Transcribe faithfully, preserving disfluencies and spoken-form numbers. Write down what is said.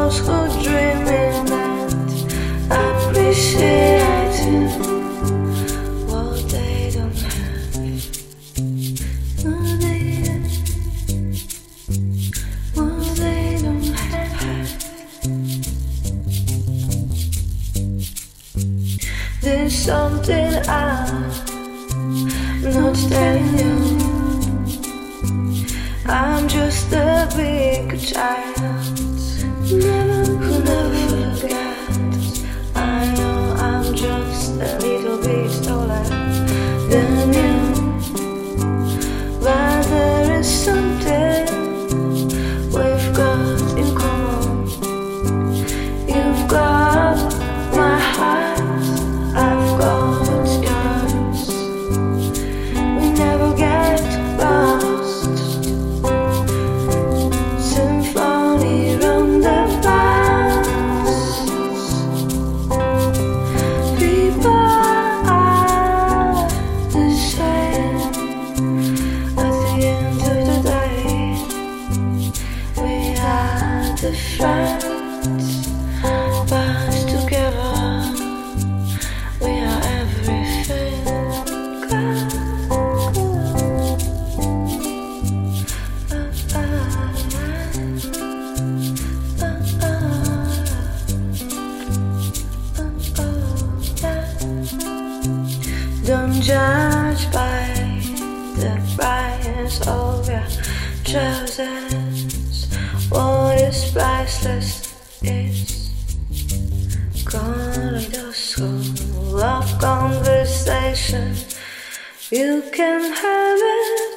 those who dream in that appreciating what they don't have. What they, what they don't have. There's something I'm not telling you. I'm just a big child who never forgets. I know I'm just a little bit taller than you, but there is something we've got in common. You've got my heart, I've got yours. We never get lost. Friends, but together we are everything. Don't judge by the price of your trousers. What is priceless is kaleidoscope of conversation. You can have it.